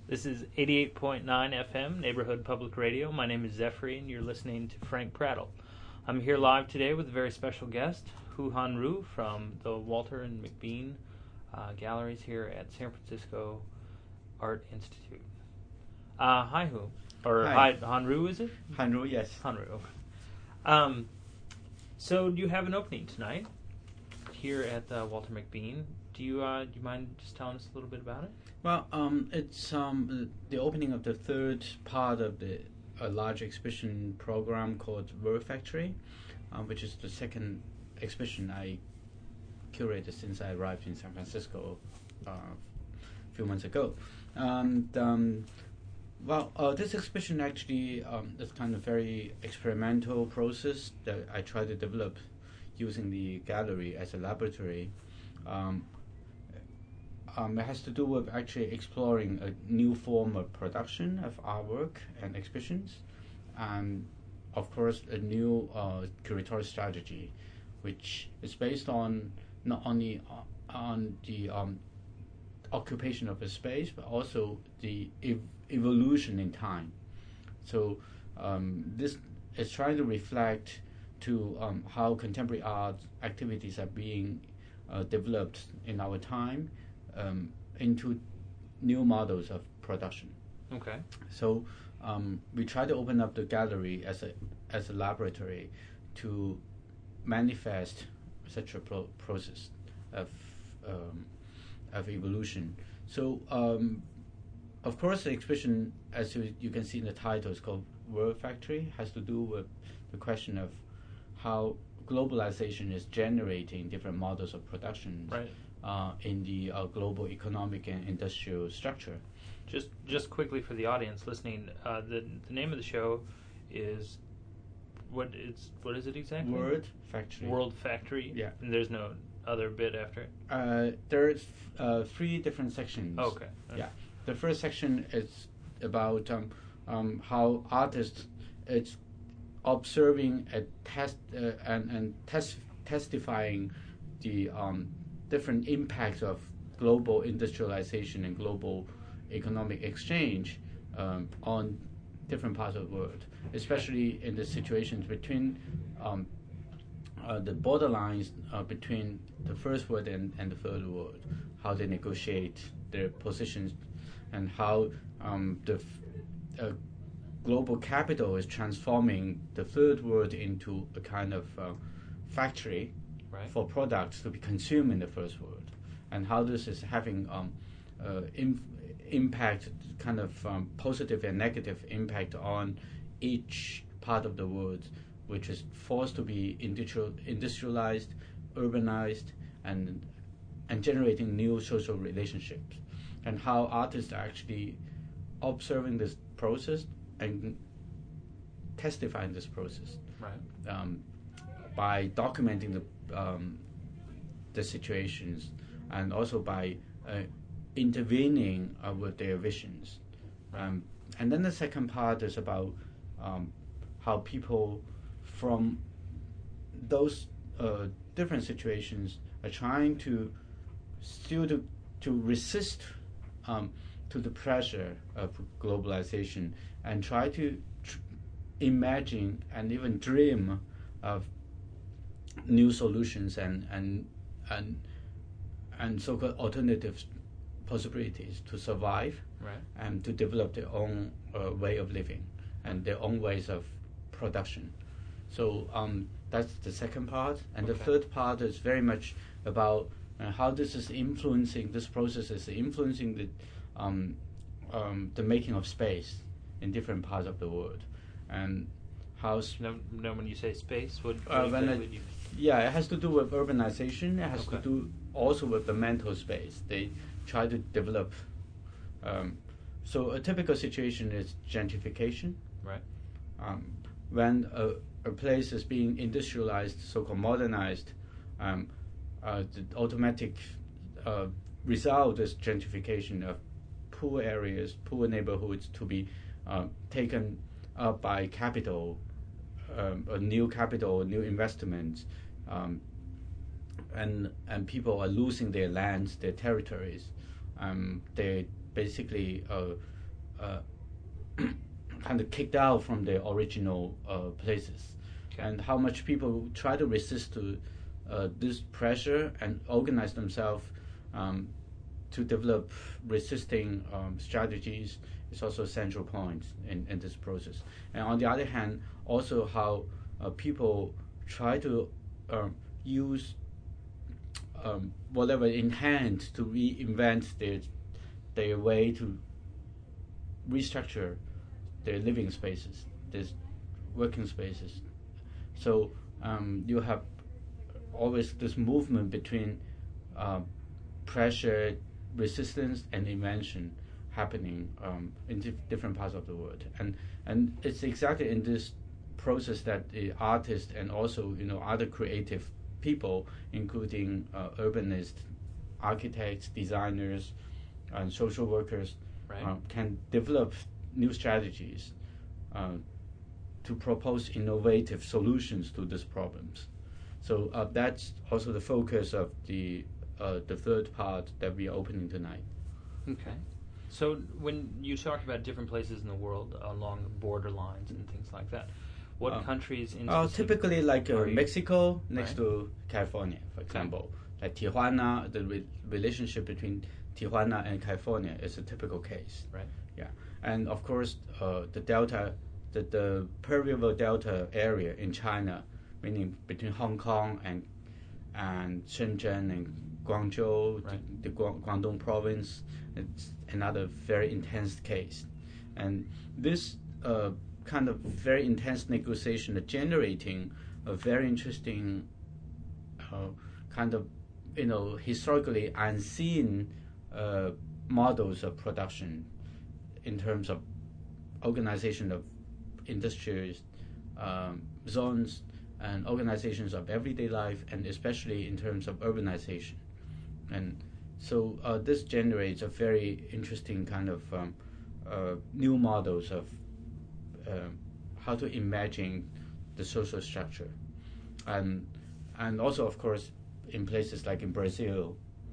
This is 88.9 FM, Neighborhood Public Radio. My name is Zephyr, and you're listening to Frank Prattle. I'm here live today with a very special guest, Hu Han Ru from the Walter and McBean galleries here at San Francisco Art Institute. Hi, Hu. Or hi, Han Ru, is it? Han Ru, yes. Han Ru. So you have an opening tonight here at Walter McBean. Do you mind just telling us a little bit about it? Well, it's the opening of the third part of a large exhibition program called Word Factory, which is the second exhibition I curated since I arrived in San Francisco a few months ago. This exhibition actually is kind of very experimental process that I try to develop using the gallery as a laboratory. It has to do with actually exploring a new form of production of artwork and exhibitions, and of course a new curatorial strategy, which is based on not only on the occupation of a space, but also the evolution in time. So this is trying to reflect to how contemporary art activities are being developed in our time into new models of production. Okay. So we try to open up the gallery as a laboratory to manifest such a process of evolution. So of course the exhibition, as you can see in the title, is called Word Factory, has to do with the question of how globalization is generating different models of production. Right. In the global economic and industrial structure. Just quickly for the audience listening, the name of the show is what is it exactly? Word Factory. World Factory. Yeah. And there's no other bit after it. There's three different sections. Okay. Yeah. The first section is about how artists it's observing and testifying the different impacts of global industrialization and global economic exchange on different parts of the world, especially in the situations between the borderlines between the first world and the third world, how they negotiate their positions, and how the global capital is transforming the third world into a kind of factory. Right. For products to be consumed in the first world, and how this is having impact, kind of positive and negative impact on each part of the world, which is forced to be industrialized, urbanized, and generating new social relationships, and how artists are actually observing this process and testifying this process. Right. By documenting the situations, and also by intervening with their visions. And then the second part is about how people from those different situations are trying to still to resist to the pressure of globalization, and try to imagine and even dream of new solutions and so-called alternative possibilities to survive. Right. And to develop their own way of living and their own ways of production. So that's the second part, and okay. The third part is very much about how this process is influencing the making of space in different parts of the world, and how. No, when you say space, what exactly do you mean? Yeah, it has to do with urbanization. It has to do also with the mental space. They try to develop. So a typical situation is gentrification. Right. When a place is being industrialized, so-called modernized, the automatic result is gentrification of poor areas, poor neighborhoods to be taken up by capital, new investments, and people are losing their lands, their territories. They basically kind of kicked out from their original places, and how much people try to resist to this pressure and organize themselves to develop resisting strategies is also a central point in this process. And on the other hand, also how people try to use whatever in hand to reinvent their way to restructure their living spaces, their working spaces. So you have always this movement between pressure, resistance, and invention happening in different parts of the world, and it's exactly in this process that the artists and also other creative people, including urbanists, architects, designers, and social workers, can develop new strategies to propose innovative solutions to these problems. So that's also the focus of the third part that we are opening tonight. Okay. So when you talk about different places in the world along border lines and things like that, what countries in typically like Mexico next to California, for example. Like Tijuana, the relationship between Tijuana and California is a typical case. Right. Yeah. And of course, the Delta, the Pearl River Delta area in China, meaning between Hong Kong and Shenzhen and Guangzhou, the Guangdong province, it's another very intense case. And this kind of very intense negotiation are generating a very interesting kind of historically unseen models of production in terms of organization of industries, zones, and organizations of everyday life, and especially in terms of urbanization. And so this generates a very interesting kind of new models of how to imagine the social structure. And also, of course, in places like in Brazil,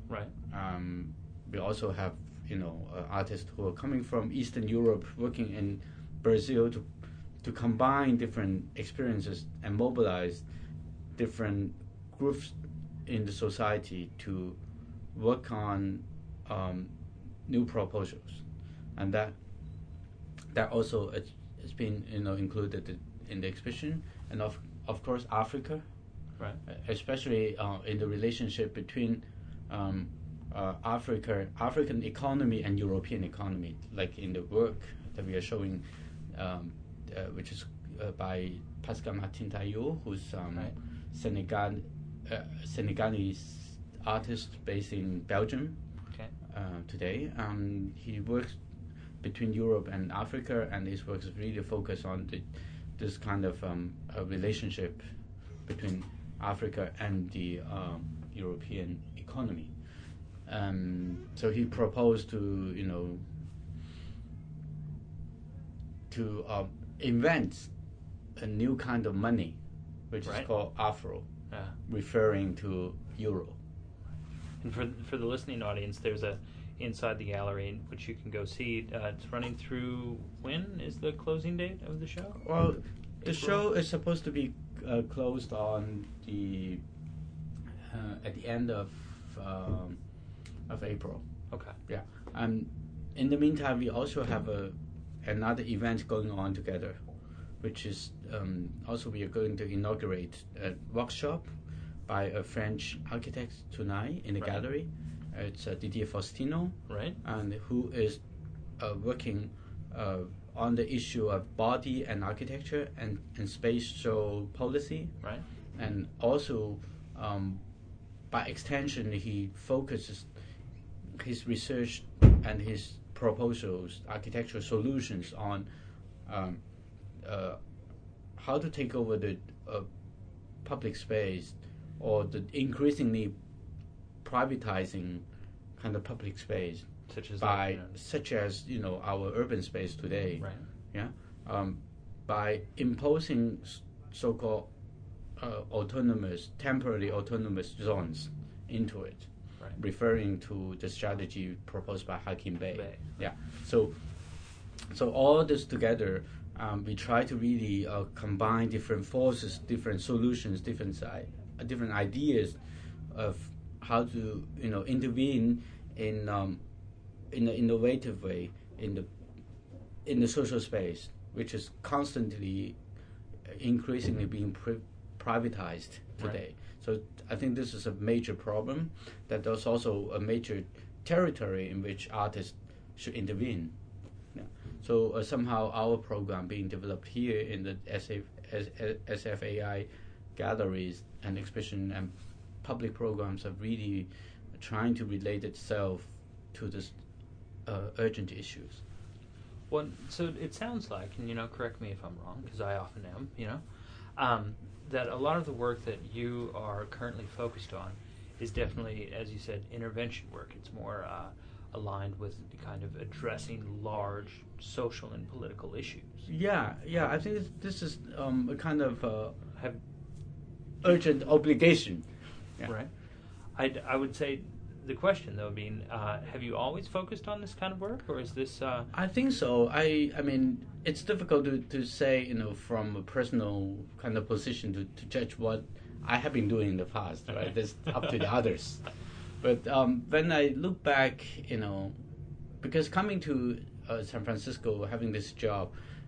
we also have artists who are coming from Eastern Europe working in Brazil to combine different experiences and mobilize different groups in the society to work on new proposals, and that also has been included in the exhibition. And of course Africa, especially in the relationship between African economy and European economy, like in the work that we are showing, which is by Pascal Martin Taillot, who's Senegalese artist based in Belgium today. He works between Europe and Africa, and his work is really focused on this kind of relationship between Africa and the European economy. So he proposed to invent a new kind of money, which is called Afro, referring to Euro. And for the listening audience, there's a inside the gallery which you can go see. It's running through. When is the closing date of the show? Well, the show is supposed to be closed on the at the end of April. Okay. Yeah. In the meantime, we also have another event going on together, which is also we are going to inaugurate a workshop by a French architect tonight in the gallery. It's Didier Faustino, and who is working on the issue of body and architecture and spatial policy. And also, by extension, he focuses his research and his proposals, architectural solutions on how to take over the public space, or the increasingly privatizing kind of public space, such as our urban space today, by imposing so-called temporary autonomous zones into it, referring to the strategy proposed by Hakim Bey. Yeah. So So all this together, we try to really combine different forces, different solutions, different ideas of how to intervene in an innovative way in the social space, which is constantly increasingly being privatized today. Right. So I think this is a major problem. That there's also a major territory in which artists should intervene. Yeah. So somehow our program being developed here in the SFAI galleries and exhibition and public programs are really trying to relate itself to this urgent issues. Well, so it sounds like, and correct me if I'm wrong, because I often am, that a lot of the work that you are currently focused on is definitely, as you said, intervention work. It's more aligned with kind of addressing large social and political issues. Yeah. I think this is a kind of urgent obligation. Yeah. Right. I would say the question, though, being, have you always focused on this kind of work, or is this... I think so. I mean, it's difficult to say, from a personal kind of position to judge what I have been doing in the past, right? That's up to the others. But when I look back, because coming to San Francisco, having this job,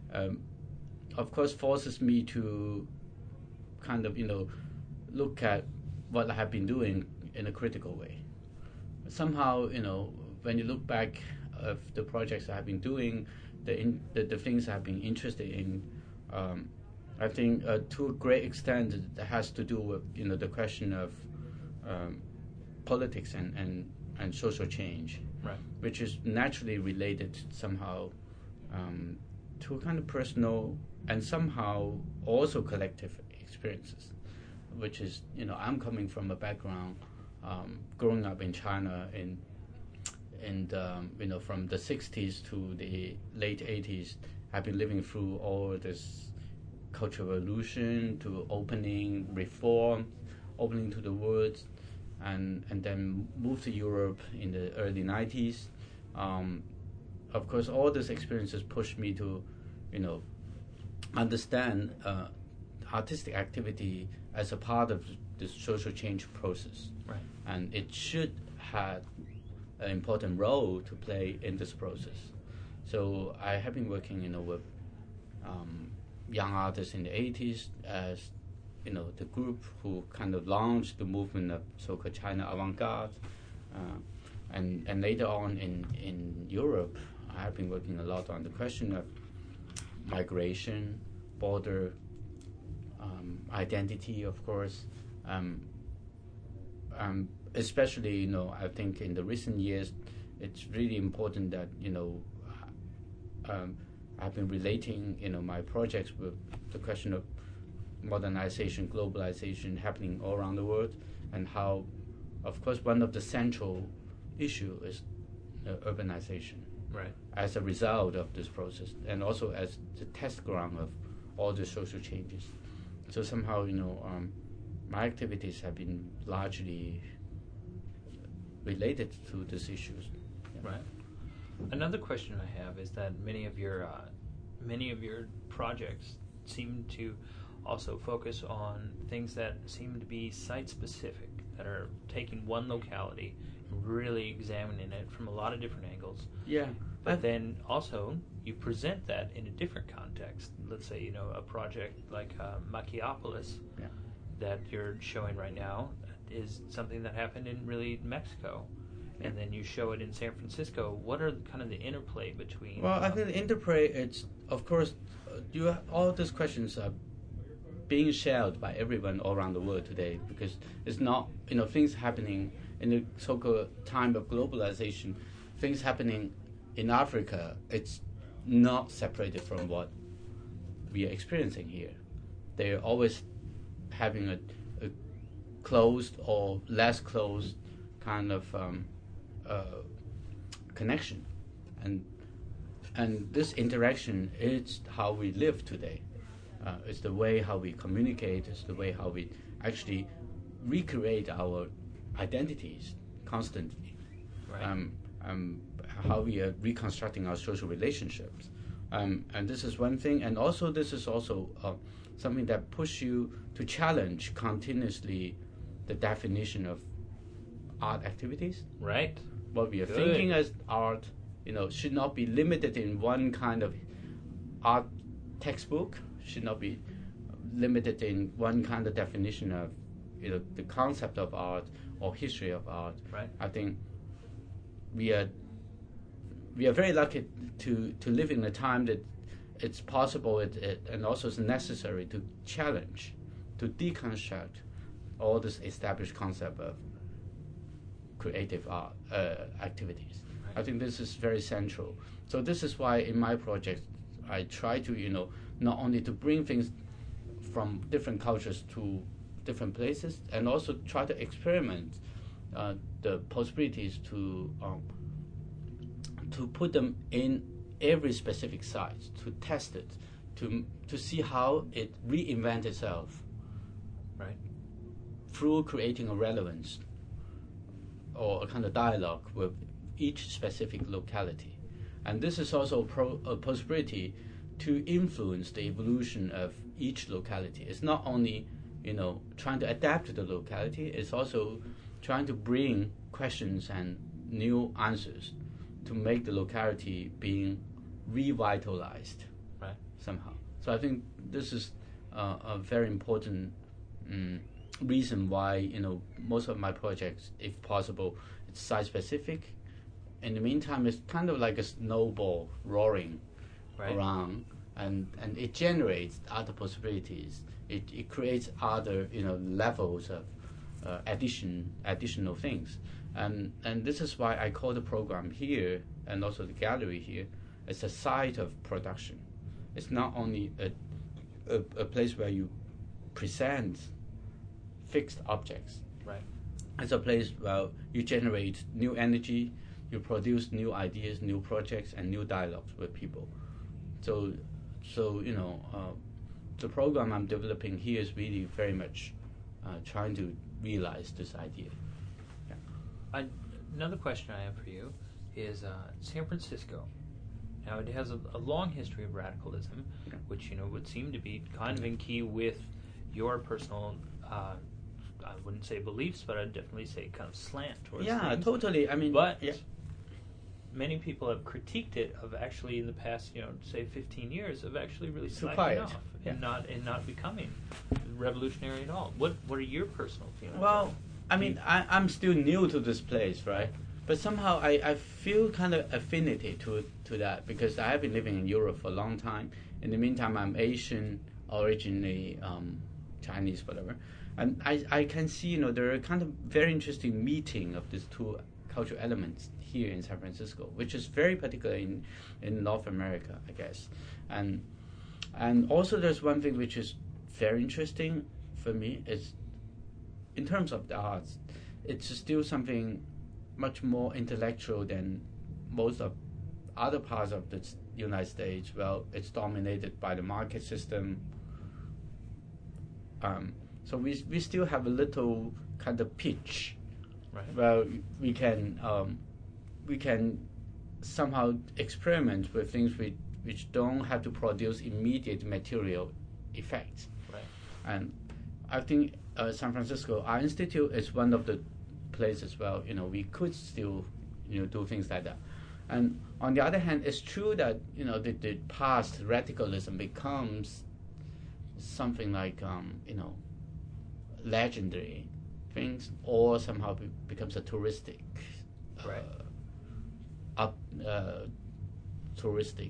of course, forces me to kind of, look at what I have been doing in a critical way. Somehow, when you look back of the projects I have been doing, the things I've been interested in, I think to a great extent it has to do with the question of politics and social change, right, which is naturally related somehow to a kind of personal and somehow also collective experiences, which is I'm coming from a background growing up in China and from the 60s to the late 80s, I've been living through all this cultural revolution to opening, reform, opening to the world, and then moved to Europe in the early 90s. Of course, all these experiences pushed me to, understand artistic activity as a part of the social change process. Right. And it should have an important role to play in this process. So I have been working, with young artists in the 80s as, the group who kind of launched the movement of so-called China avant-garde. And later on in Europe, I have been working a lot on the question of migration, border, identity, of course. Especially, I think in the recent years, it's really important that, I've been relating, my projects with the question of modernization, globalization happening all around the world, and how, of course, one of the central issue is urbanization. Right. As a result of this process, and also as the test ground of all the social changes. So somehow, my activities have been largely related to these issues. Yeah. Right. Another question I have is that many of your projects seem to also focus on things that seem to be site-specific, that are taking one locality and really examining it from a lot of different angles. Yeah. But then also you present that in a different context. Let's say, a project like Machiapolis that you're showing right now is something that happened in really Mexico. And then you show it in San Francisco. What are kind of the interplay between? Well, I think the interplay, it's, of course, all these questions are being shared by everyone all around the world today, because it's not, things happening in the so-called time of globalization, things happening in Africa, it's not separated from what we are experiencing here. They're always having a closed or less closed kind of connection, and this interaction is how we live today. It's the way how we communicate. It's the way how we actually recreate our identities constantly. Right. How we are reconstructing our social relationships. And this is one thing, and also this is also something that push you to challenge continuously the definition of art activities. Right. What we are Good. thinking as art, should not be limited in one kind of art textbook, should not be limited in one kind of definition of, the concept of art or history of art. Right. I think we are very lucky to live in a time that it's possible and also it's necessary to challenge, to deconstruct all this established concept of creative art activities. Right. I think this is very central. So this is why in my project I try to, not only to bring things from different cultures to different places, and also try to experiment the possibilities to put them in every specific site, to test it, to see how it reinvents itself, Right. through creating a relevance or a kind of dialogue with each specific locality. And this is also a possibility to influence the evolution of each locality. It's not only, trying to adapt to the locality, it's also trying to bring questions and new answers to make the locality being revitalized, Right. somehow. So I think this is a very important reason why, most of my projects, if possible, it's site-specific. In the meantime, it's kind of like a snowball roaring Right. around, and it generates other possibilities. It creates other levels of additional things, and this is why I call the program here and also the gallery here as a site of production. It's not only a place where you present fixed objects. Right. It's a place where you generate new energy, you produce new ideas, new projects, and new dialogues with people. So the program I'm developing here is really very much trying to realize this idea. Yeah. Another question I have for you is San Francisco. Now, it has a long history of radicalism, Okay. which would seem to be kind of in key with your personal, I wouldn't say beliefs, but I'd definitely say kind of slant towards Yeah, things. totally. I mean, But yeah. many people have critiqued it of actually in the past, say 15 years, of actually really Too slacking quiet. off Yeah. and not becoming revolutionary at all. What are your personal feelings? Well, I mean, I'm still new to this place, right? But somehow I feel kind of affinity to that because I have been living in Europe for a long time. In the meantime, I'm Asian, originally Chinese, whatever. And I can see, there are kind of very interesting meeting of these two cultural elements here in San Francisco, which is very particular in North America, I guess. And also there's one thing which is very interesting for me is in terms of the arts, it's still something much more intellectual than most of other parts of the United States. Well, it's dominated by the market system. So we still have a little kind of pitch. Right. Well, we can somehow experiment with things which don't have to produce immediate material effects. Right. And I think San Francisco Art Institute is one of the places where we could still do things like that. And on the other hand, it's true that the past radicalism becomes something like legendary things, or somehow becomes a touristic, Right. touristic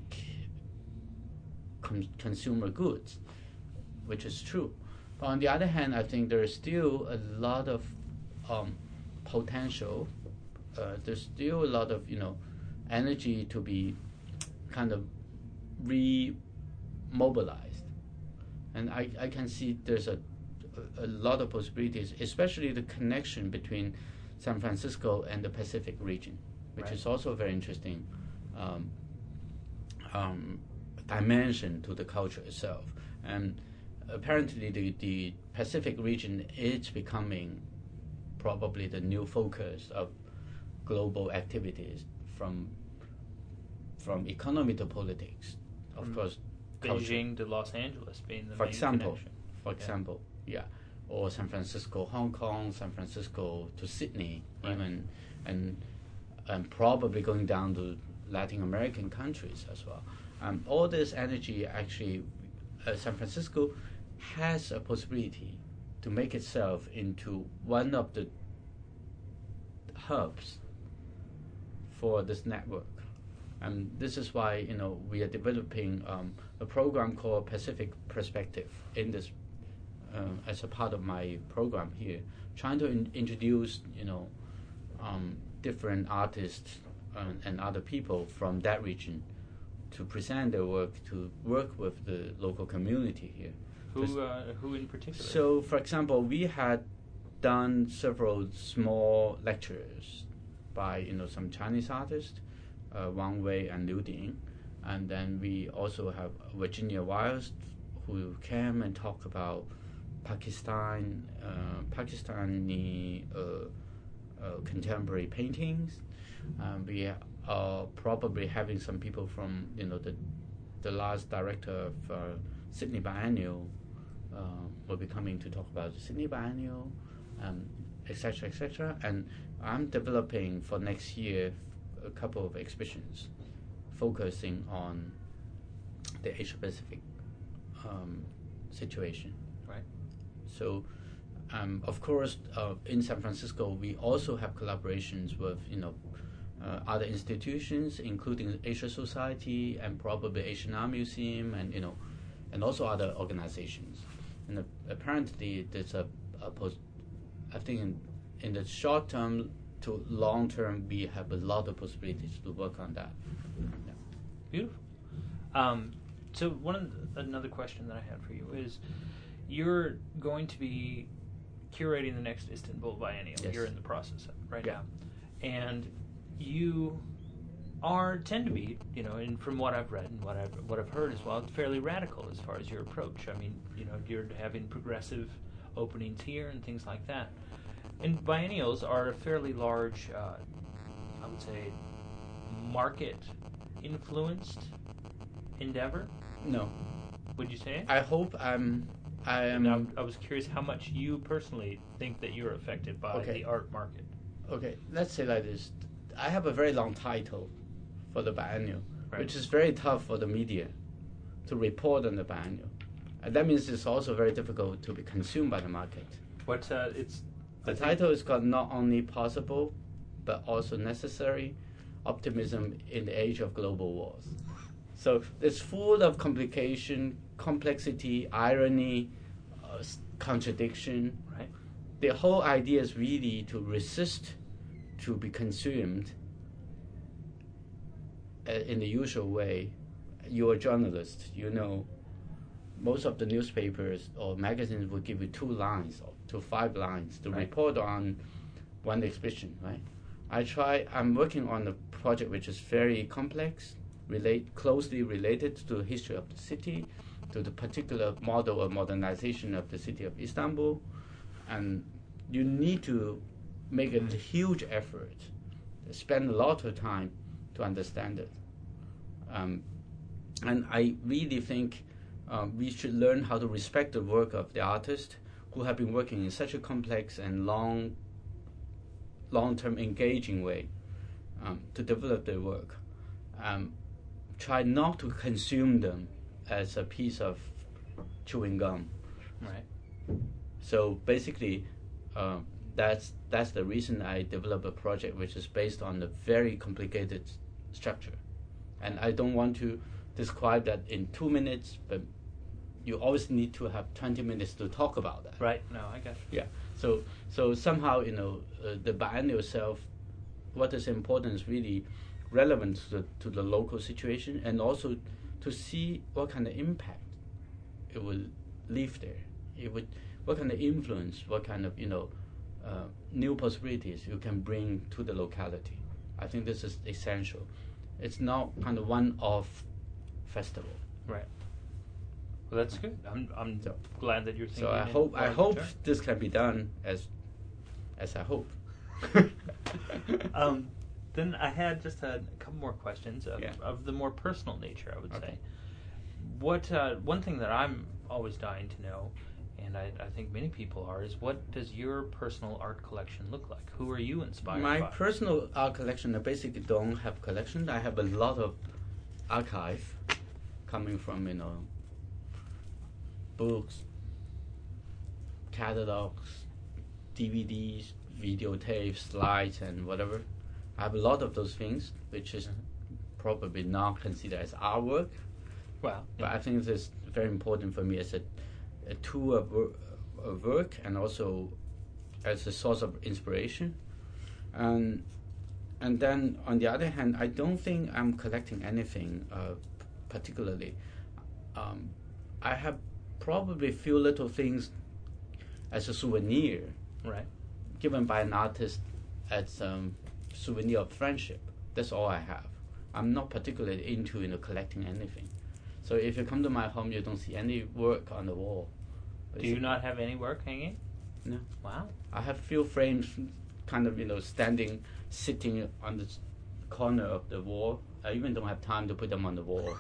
consumer goods, which is true. But on the other hand, I think there is still a lot of potential. There's still a lot of energy to be kind of remobilized, and I can see there's a lot of possibilities, especially the connection between San Francisco and the Pacific region, which Right. is also a very interesting dimension to the culture itself. And apparently the Pacific region is becoming probably the new focus of global activities from economy to politics. of course, Beijing to Los Angeles being the for main example, connection. for example, yeah, or San Francisco, Hong Kong, San Francisco to Sydney, Right. even, and probably going down to Latin American countries as well. All this energy actually, San Francisco has a possibility to make itself into one of the hubs for this network. And this is why we are developing a program called Pacific Perspective in this as a part of my program here, trying to introduce different artists and other people from that region to present their work, to work with the local community here. Who in particular? So, for example, we had done several small lectures by some Chinese artists, Wang Wei and Liu Ding, and then we also have Virginia Wiles, who came and talk about Pakistani contemporary paintings. We are probably having some people from the last director of Sydney Biennial will be coming to talk about the Sydney Biennial, etc., etc. And I'm developing for next year a couple of exhibitions focusing on the Asia Pacific situation. Right. So, of course, in San Francisco, we also have collaborations with other institutions, including the Asia Society and probably Asian Art Museum, and also other organizations. And apparently, there's I think in the short term to long term, we have a lot of possibilities to work on that. Yeah. Beautiful. So another question that I had for you is, you're going to be curating the next Istanbul Biennial. Yes. You're in the process of it right Yeah. now, and you tend to be, and from what I've read and what I've heard as well, fairly radical as far as your approach. I mean, you're having progressive openings here and things like that. And biennials are a fairly large, I would say, market-influenced endeavor. No, Would you say? I hope I am. I was curious how much you personally think that you're affected by Okay. the art market. Okay, let's say like this. I have a very long title for the biennial, Right. which is very tough for the media to report on the biennial. And that means it's also very difficult to be consumed by the market. What it's The title is called Not Only Possible, but Also Necessary, Optimism in the Age of Global Wars. So it's full of complication, complexity, irony, contradiction. right. The whole idea is really to resist to be consumed in the usual way. You're a journalist, most of the newspapers or magazines will give you 2 lines or to 5 lines to Right. report on one exhibition, right? I'm working on a project which is very complex, closely related to the history of the city, to the particular model of modernization of the city of Istanbul, and you need to make a huge effort, spend a lot of time to understand it. And I really think we should learn how to respect the work of the artists who have been working in such a complex and long-term engaging way to develop their work. Try not to consume them as a piece of chewing gum. Right. So basically, that's the reason I developed a project which is based on a very complicated structure. And I don't want to describe that in 2 minutes, but you always need to have 20 minutes to talk about that. Right. No, I got you. Yeah. So somehow, the biennial itself, what is important is really relevant to the local situation, and also to see what kind of impact it will leave there. What kind of influence, what kind of new possibilities you can bring to the locality. I think this is essential. It's not kind of one-off festival. Right. Well, that's good. I'm So- glad that you're thinking. So I in hope longer term. this can be done as I hope. Then I had just a couple more questions Yeah. of the more personal nature, I would Okay. say. What one thing that I'm always dying to know, and I think many people are, is what does your personal art collection look like? Who are you inspired by? My personal art collection, I basically don't have collection. I have a lot of archive coming from, books, catalogs, DVDs, videotapes, slides, and whatever. I have a lot of those things, which is probably not considered as artwork. Wow. But I think it's very important for me as a tool of work, and also as a source of inspiration. And then on the other hand, I don't think I'm collecting anything particularly. I have probably few little things as a souvenir, Right. given by an artist as souvenir of friendship. That's all I have. I'm not particularly into collecting anything. So if you come to my home, you don't see any work on the wall. Do you not have any work hanging? No. Wow. I have few frames, kind of sitting on the corner of the wall. I even don't have time to put them on the wall.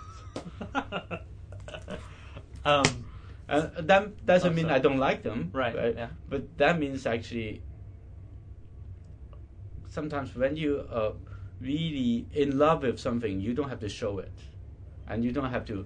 That doesn't mean I don't like them, right? Yeah. But that means actually sometimes when you are really in love with something, you don't have to show it, and you don't have to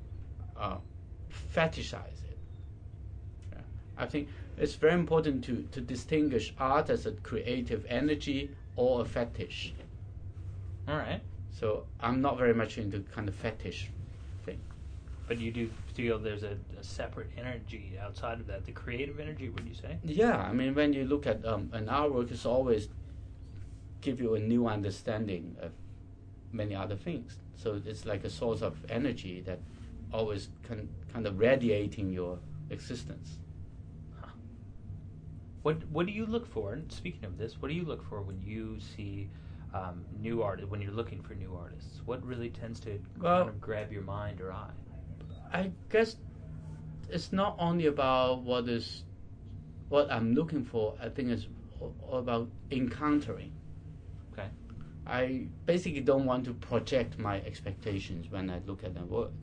fetishize it. Yeah. I think it's very important to distinguish art as a creative energy or a fetish. All right. So I'm not very much into kind of fetish thing. But you do feel there's a separate energy outside of that, the creative energy, would you say? Yeah, I mean, when you look at an artwork, it's always give you a new understanding of many other things. So it's like a source of energy that always kind of radiating your existence. Huh. What do you look for? And speaking of this, what do you look for when you see new artists? When you're looking for new artists, what really tends to kind of grab your mind or eye? I guess it's not only about what I'm looking for. I think it's all about encountering. Okay. I basically don't want to project my expectations when I look at the work.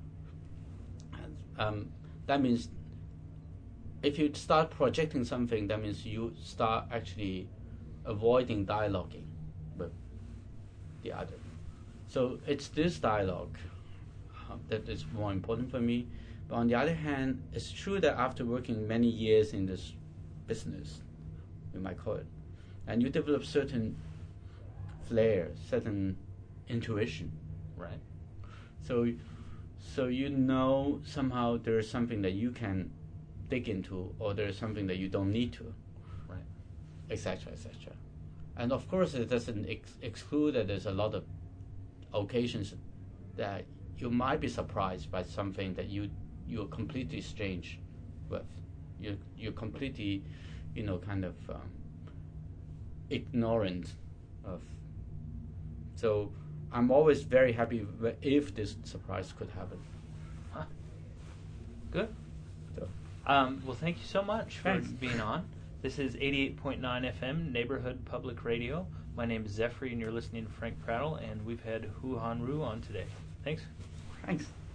And, that means if you start projecting something, that means you start actually avoiding dialoguing with the other. So it's this dialogue that is more important for me. But on the other hand, it's true that after working many years in this business, we might call it, and you develop certain flair, certain intuition. Right. So somehow there is something that you can dig into, or there is something that you don't need to. Right. Etc. And of course, it doesn't exclude that there's a lot of occasions that you might be surprised by something that you're completely strange with. You're completely, kind of ignorant of. So I'm always very happy if this surprise could happen. Huh. Good. So. Well, thank you so much for Thanks. being on. This is 88.9 FM, Neighborhood Public Radio. My name is Zephyr, and you're listening to Frank Prattle, and we've had Hu Han Ru on today. Thanks. Thanks.